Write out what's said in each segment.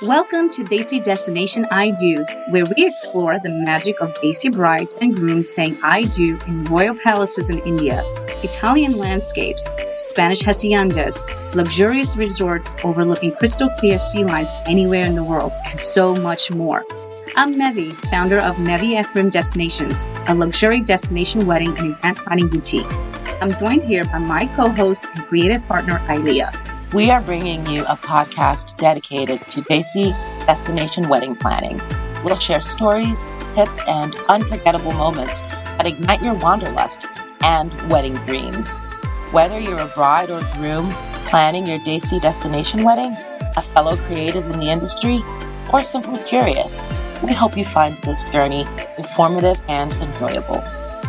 Welcome to Desi Destination I Do's, where we explore the magic of Desi brides and grooms saying I do in royal palaces in India, Italian landscapes, Spanish haciendas, luxurious resorts overlooking crystal clear sea lines anywhere in the world, and so much more. I'm Mevi, founder of Mevi Ephraim Destinations, a luxury destination wedding and event planning boutique. I'm joined here by my co-host and creative partner, Ilea. We are bringing you a podcast dedicated to Desi destination wedding planning. We'll share stories, tips, and unforgettable moments that ignite your wanderlust and wedding dreams. Whether you're a bride or groom planning your Desi destination wedding, a fellow creative in the industry, or simply curious, we hope you find this journey informative and enjoyable.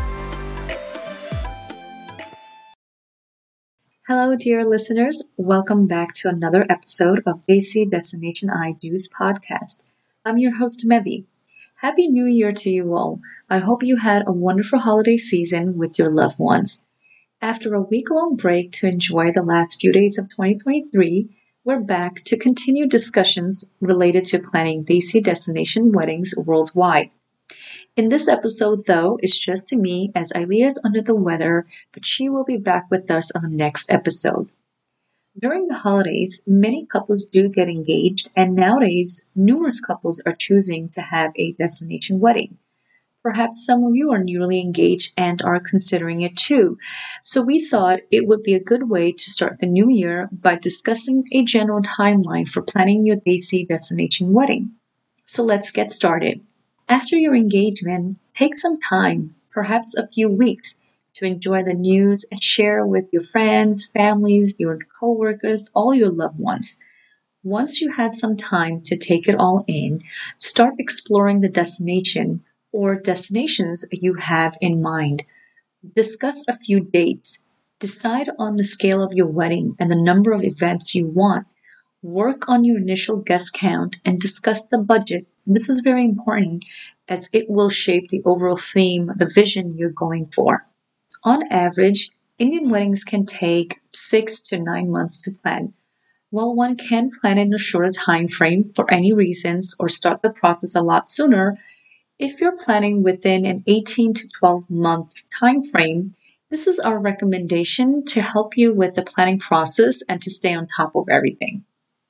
Hello, dear listeners. Welcome back to another episode of Desi Destination I Do's podcast. I'm your host, Mevi. Happy New Year to you all. I hope you had a wonderful holiday season with your loved ones. After a week-long break to enjoy the last few days of 2023, we're back to continue discussions related to planning Desi destination weddings worldwide. In this episode, though, it's just to me as Ilea is under the weather, but she will be back with us on the next episode. During the holidays, many couples do get engaged, and nowadays, numerous couples are choosing to have a destination wedding. Perhaps some of you are newly engaged and are considering it too. So we thought it would be a good way to start the new year by discussing a general timeline for planning your Desi destination wedding. So let's get started. After your engagement, take some time, perhaps a few weeks, to enjoy the news and share with your friends, families, your coworkers, all your loved ones. Once you had some time to take it all in, start exploring the destination or destinations you have in mind. Discuss a few dates. Decide on the scale of your wedding and the number of events you want. Work on your initial guest count and discuss the budget. This is very important as it will shape the overall theme, the vision you're going for. On average, Indian weddings can take 6 to 9 months to plan. While one can plan in a shorter time frame for any reasons or start the process a lot sooner, if you're planning within an 18 to 12 months time frame, this is our recommendation to help you with the planning process and to stay on top of everything.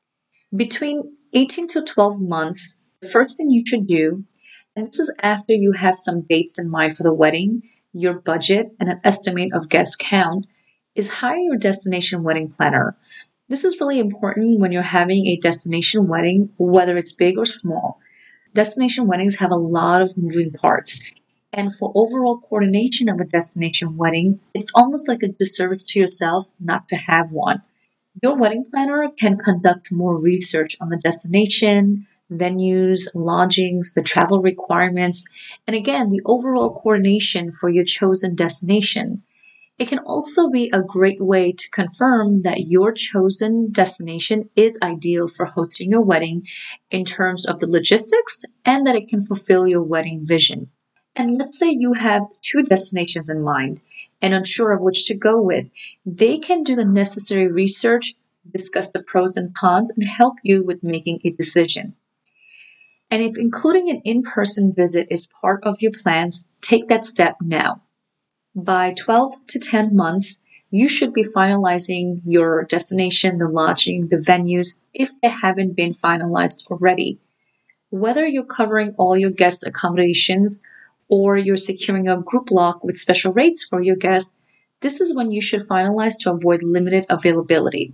Between 18 to 12 months, the first thing you should do, and this is after you have some dates in mind for the wedding, your budget, and an estimate of guest count, is hire your destination wedding planner. This is really important when you're having a destination wedding, whether it's big or small. Destination weddings have a lot of moving parts, and for overall coordination of a destination wedding, it's almost like a disservice to yourself not to have one. Your wedding planner can conduct more research on the destination, venues, lodgings, the travel requirements, and again, the overall coordination for your chosen destination. It can also be a great way to confirm that your chosen destination is ideal for hosting your wedding in terms of the logistics and that it can fulfill your wedding vision. And let's say you have 2 destinations in mind and unsure of which to go with. They can do the necessary research, discuss the pros and cons, and help you with making a decision. And if including an in-person visit is part of your plans, take that step now. By 12 to 10 months, you should be finalizing your destination, the lodging, the venues, if they haven't been finalized already. Whether you're covering all your guest accommodations or you're securing a group block with special rates for your guests, this is when you should finalize to avoid limited availability.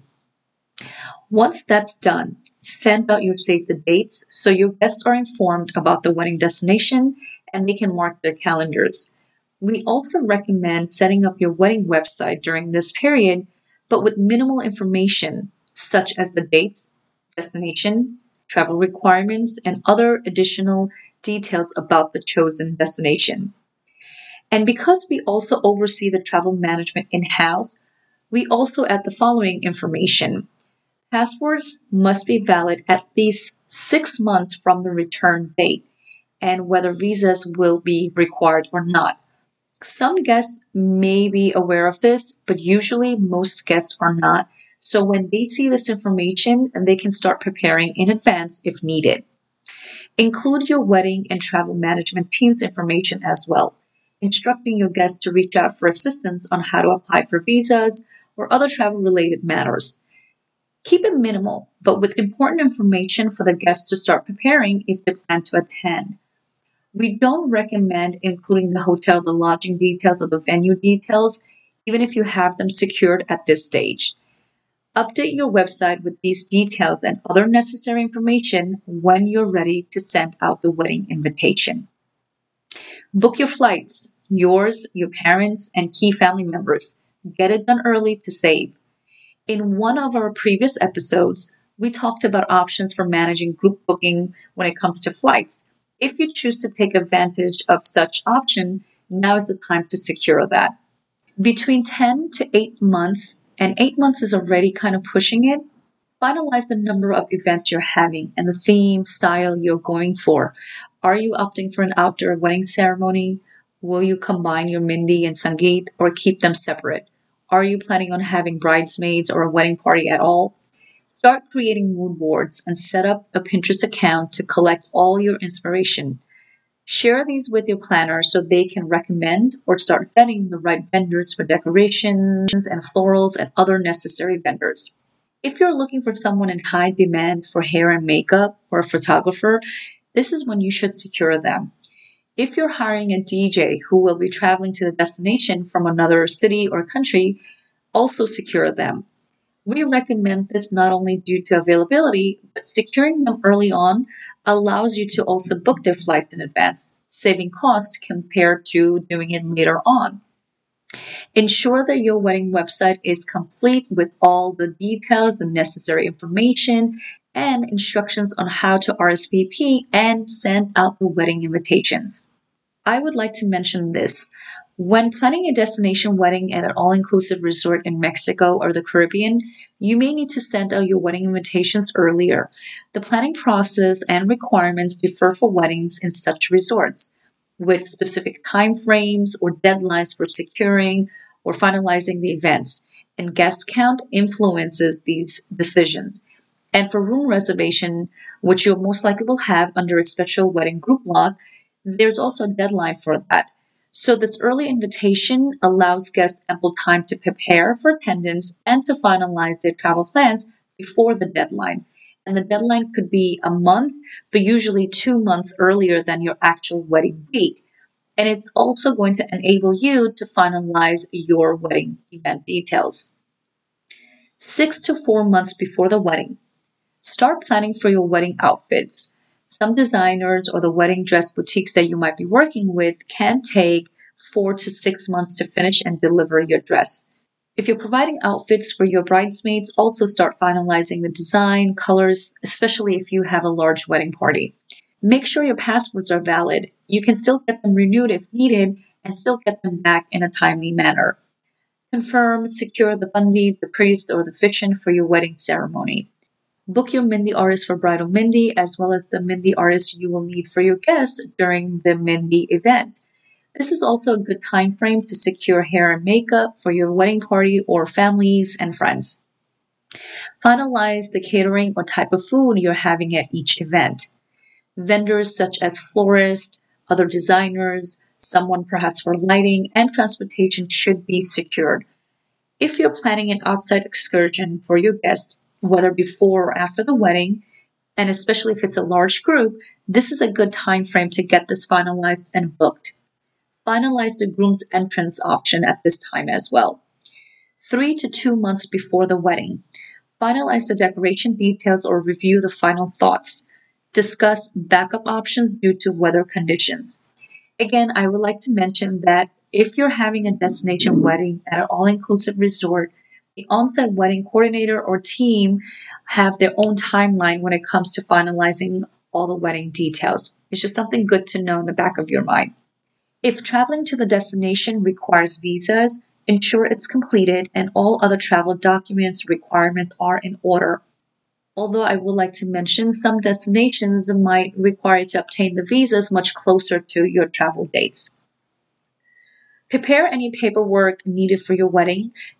Once that's done, send out your save the dates so your guests are informed about the wedding destination and they can mark their calendars. We also recommend setting up your wedding website during this period, but with minimal information, such as the dates, destination, travel requirements, and other additional details about the chosen destination. And because we also oversee the travel management in-house, we also add the following information. Passports must be valid at least 6 months from the return date, and whether visas will be required or not. Some guests may be aware of this, but usually most guests are not. So when they see this information, they can start preparing in advance if needed. Include your wedding and travel management team's information as well, instructing your guests to reach out for assistance on how to apply for visas or other travel related matters. Keep it minimal, but with important information for the guests to start preparing if they plan to attend. We don't recommend including the hotel, the lodging details, or the venue details, even if you have them secured at this stage. Update your website with these details and other necessary information when you're ready to send out the wedding invitation. Book your flights, yours, your parents, and key family members. Get it done early to save. In one of our previous episodes, we talked about options for managing group booking when it comes to flights. If you choose to take advantage of such option, now is the time to secure that. Between 10 to 8 months, and 8 months is already kind of pushing it, finalize the number of events you're having and the theme, style you're going for. Are you opting for an outdoor wedding ceremony? Will you combine your Mehndi and Sangeet or keep them separate? Are you planning on having bridesmaids or a wedding party at all? Start creating mood boards and set up a Pinterest account to collect all your inspiration. Share these with your planner so they can recommend or start vetting the right vendors for decorations and florals and other necessary vendors. If you're looking for someone in high demand for hair and makeup or a photographer, this is when you should secure them. If you're hiring a DJ who will be traveling to the destination from another city or country, also secure them. We recommend this not only due to availability, but securing them early on allows you to also book their flights in advance, saving costs compared to doing it later on. Ensure that your wedding website is complete with all the details and necessary information and instructions on how to RSVP and send out the wedding invitations. I would like to mention this. When planning a destination wedding at an all-inclusive resort in Mexico or the Caribbean, you may need to send out your wedding invitations earlier. The planning process and requirements differ for weddings in such resorts, with specific time frames or deadlines for securing or finalizing the events, and guest count influences these decisions. And for room reservation, which you most likely will have under a special wedding group block, there's also a deadline for that. So this early invitation allows guests ample time to prepare for attendance and to finalize their travel plans before the deadline. And the deadline could be a month, but usually 2 months earlier than your actual wedding week. And it's also going to enable you to finalize your wedding event details. 6 to 4 months before the wedding, start planning for your wedding outfits. Some designers or the wedding dress boutiques that you might be working with can take 4 to 6 months to finish and deliver your dress. If you're providing outfits for your bridesmaids, also start finalizing the design, colors, especially if you have a large wedding party. Make sure your passports are valid. You can still get them renewed if needed and still get them back in a timely manner. Confirm, secure the pandit, the priest, or the fichin for your wedding ceremony. Book your Mehndi artist for bridal Mehndi as well as the Mehndi artist you will need for your guests during the Mehndi event. This is also a good time frame to secure hair and makeup for your wedding party or families and friends. Finalize the catering or type of food you're having at each event. Vendors such as florists, other designers, someone perhaps for lighting and transportation should be secured. If you're planning an outside excursion for your guests, whether before or after the wedding, and especially if it's a large group, this is a good time frame to get this finalized and booked. Finalize the groom's entrance option at this time as well. 3 to 2 months before the wedding, finalize the decoration details or review the final thoughts. Discuss backup options due to weather conditions. Again, I would like to mention that if you're having a destination wedding at an all-inclusive resort, the on-site wedding coordinator or team have their own timeline when it comes to finalizing all the wedding details. It's just something good to know in the back of your mind. If traveling to the destination requires visas, ensure it's completed and all other travel documents requirements are in order. Although I would like to mention some destinations might require you to obtain the visas much closer to your travel dates. Prepare any paperwork needed for your wedding.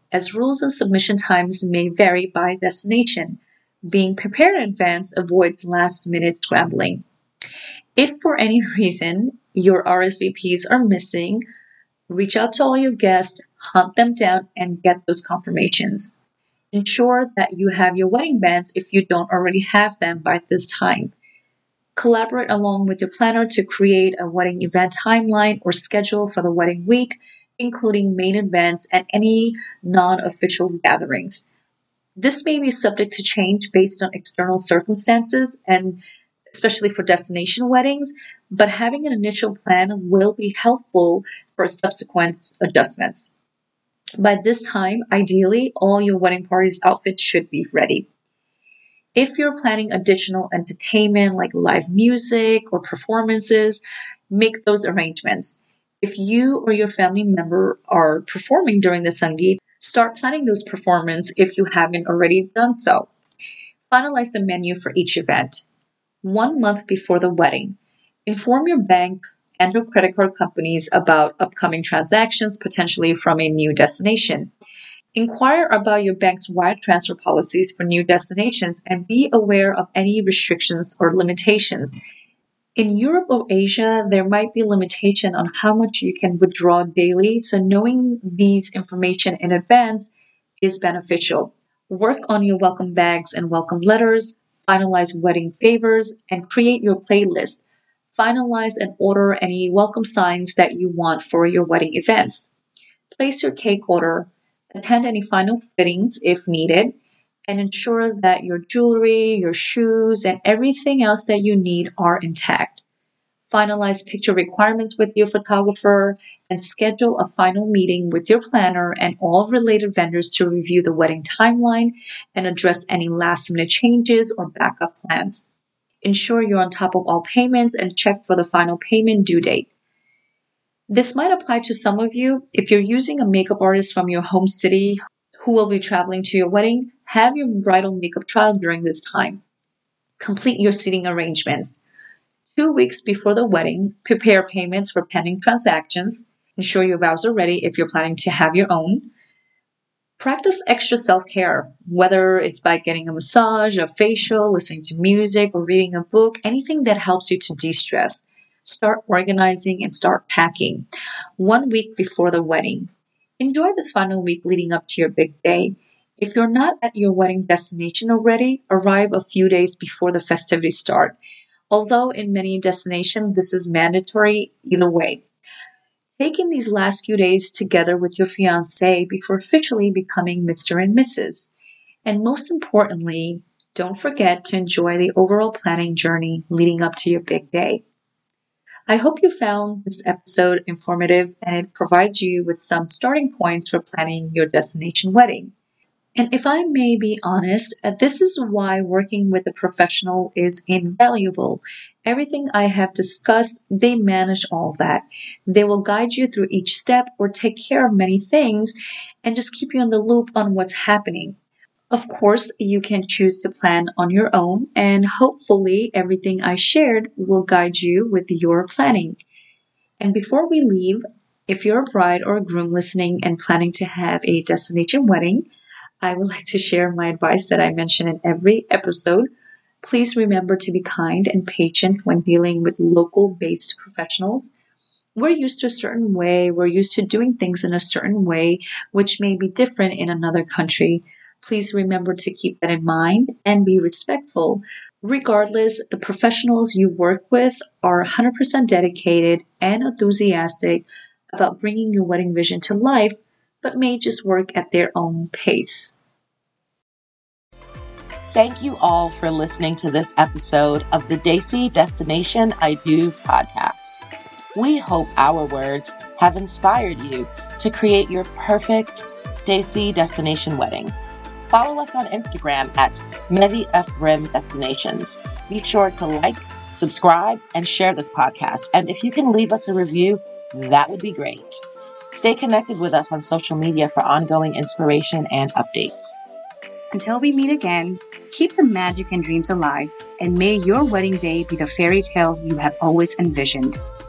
as rules and submission times may vary by destination. Being prepared in advance avoids last-minute scrambling. If for any reason your RSVPs are missing, reach out to all your guests, hunt them down, and get those confirmations. Ensure that you have your wedding bands if you don't already have them by this time. Collaborate along with your planner to create a wedding event timeline or schedule for the wedding week, including main events and any non-official gatherings. This may be subject to change based on external circumstances and especially for destination weddings, but having an initial plan will be helpful for subsequent adjustments. By this time, ideally, all your wedding party's outfits should be ready. If you're planning additional entertainment like live music or performances, make those arrangements. If you or your family member are performing during the Sangeet, start planning those performances if you haven't already done so. Finalize the menu for each event. 1 month before the wedding, inform your bank and your credit card companies about upcoming transactions potentially from a new destination. Inquire about your bank's wire transfer policies for new destinations and be aware of any restrictions or limitations. In Europe or Asia, there might be a limitation on how much you can withdraw daily, so knowing these information in advance is beneficial. Work on your welcome bags and welcome letters, finalize wedding favors, and create your playlist. Finalize and order any welcome signs that you want for your wedding events. Place your cake order, attend any final fittings if needed, and ensure that your jewelry, your shoes, and everything else that you need are intact. Finalize picture requirements with your photographer and schedule a final meeting with your planner and all related vendors to review the wedding timeline and address any last-minute changes or backup plans. Ensure you're on top of all payments and check for the final payment due date. This might apply to some of you. If you're using a makeup artist from your home city who will be traveling to your wedding, have your bridal makeup trial during this time. Complete your seating arrangements. 2 weeks before the wedding, prepare payments for pending transactions. Ensure your vows are ready if you're planning to have your own. Practice extra self-care, whether it's by getting a massage, a facial, listening to music, or reading a book, anything that helps you to de-stress. Start organizing and start packing 1 week before the wedding. Enjoy this final week leading up to your big day. If you're not at your wedding destination already, arrive a few days before the festivities start. Although in many destinations, this is mandatory either way. Take in these last few days together with your fiancé before officially becoming Mr. and Mrs. And most importantly, don't forget to enjoy the overall planning journey leading up to your big day. I hope you found this episode informative and it provides you with some starting points for planning your destination wedding. And if I may be honest, this is why working with a professional is invaluable. Everything I have discussed, they manage all that. They will guide you through each step or take care of many things and just keep you in the loop on what's happening. Of course, you can choose to plan on your own, and hopefully everything I shared will guide you with your planning. And before we leave, if you're a bride or a groom listening and planning to have a destination wedding, I would like to share my advice that I mention in every episode. Please remember to be kind and patient when dealing with local-based professionals. We're used to a certain way, we're used to doing things in a certain way, which may be different in another country. Please remember to keep that in mind and be respectful. Regardless, the professionals you work with are 100% dedicated and enthusiastic about bringing your wedding vision to life, but may just work at their own pace. Thank you all for listening to this episode of the Desi Destination I Do's podcast. We hope our words have inspired you to create your perfect Desi destination wedding. Follow us on Instagram at MEVI Destinations. Be sure to like, subscribe, and share this podcast. And if you can leave us a review, that would be great. Stay connected with us on social media for ongoing inspiration and updates. Until we meet again, keep the magic and dreams alive, and may your wedding day be the fairy tale you have always envisioned.